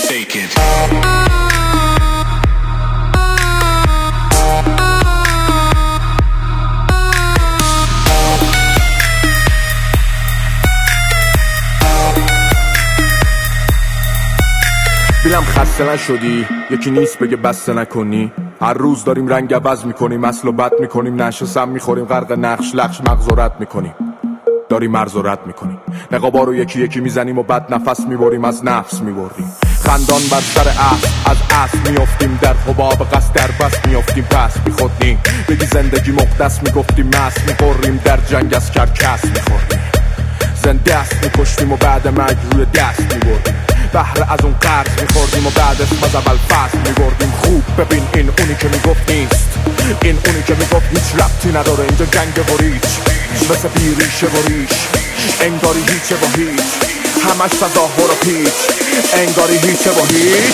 forsaken. دیلم خسته نشدی؟ یکی نیست بگه بسته نکنی. هر روز داریم رنگ عوض میکنیم، اصل و بد میکنیم، نشه سم میخوریم، غرق نقش لخش مغز و رد میکنیم، داریم مرز و رد میکنیم. نقابا رو یکی یکی میزنیم و بد نفس میبریم، از نفس میبریم. خندان بر سر اصل از اصل میافتیم، در حباب قصد در بس میافتیم، پس میخودنیم. بگی زندگی مقدس میگفتیم، مست میخوریم، در جنگ از کرکس میخوریم. زنده است میکشتیم و بعد مرگ روی دست میبردیم. بهره از اون قرض میخوردیم و بعد اسم از اول فصل میبردیم. خوب ببین این اونی که میگفت نیست، این اونی که میگفت هیچ ربطی نداره، اینجا جنگ و ریچ مثل بیریشه و ریش، انگاری هیچه و هیچ، همش تظاهر و پیچ، انگاری هیچه و هیچ.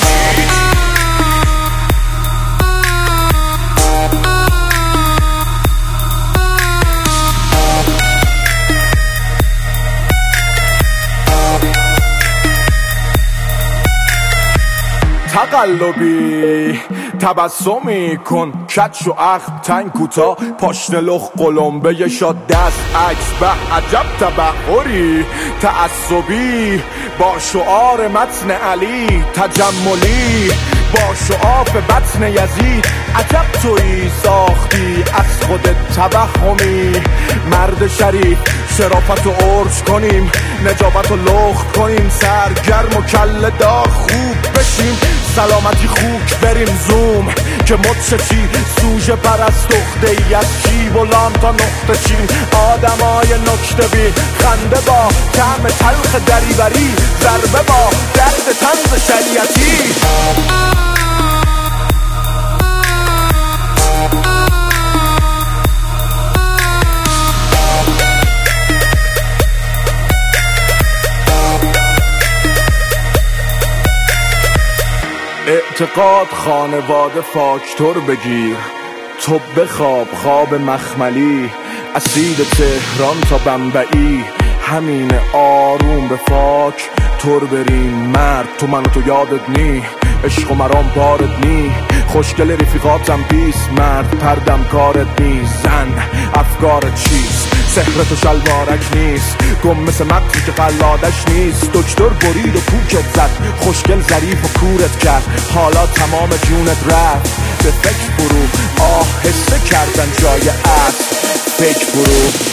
تقلبی تبسمی کن، کچ و عقل تنگ کوتا، پاشنه لخ قلمبه شاد دست عکس، به عجب تبحری تعصبی با شعار متن علی، تجملی با شعاف بطن یزید. عجب تویی ساختی از خودت توهمی، مرد شریف شرافت و عرض کنیم، نجابت و لخت کنیم، سرگرم و کل داغ خوب بشیم، سلامتی خوک بریم زوم که مدششی سوژه پرست اخته از شیب و لام تا نقطه چیم. آدمای نکته بی خنده با طعم تلخ دریوری، ضربه با درد طنز شریعتی. اعتقاد خانواده فاکتور بگیر، تو بخواب خواب مخملی، اسید تهران تا بمبئی، همین آروم به فاک تور بریم. مرد تو من و تو یادت نی، عشق و مرام بارد نی، خوشگل رفیقاتم بیست، مرد پردم کارت نی، زن افکارت چیست، سحر تو شلوارک نیست، گم مثل مقصی که قلادش نیست. دکتر برید و کوکت زد، خوشگل ظریف و کورت کرد، حالا تمام جونت رفت به فکر فرو، آهسته کردن جای اصل فکر فرو.